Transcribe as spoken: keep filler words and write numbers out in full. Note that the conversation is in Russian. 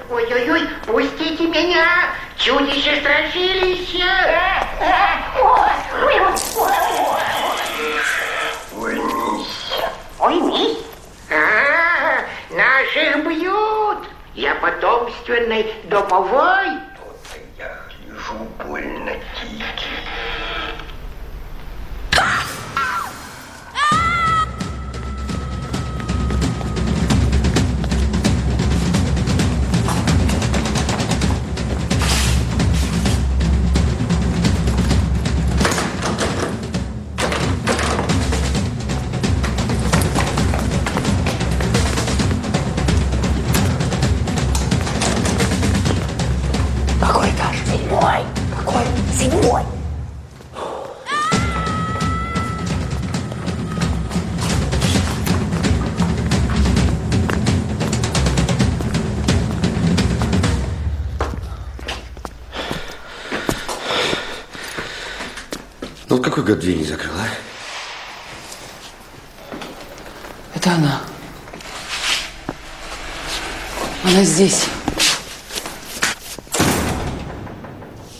Ой-ой-ой, пустите меня! Чудище страшилище! Уймись! А, наших бьют! Я потомственный домовой. То-то я гляжу больно тики. Какой этаж? Седьмой. Какой? Седьмой. Ну вот какой год дверь не закрыл, а? Это она. Она здесь.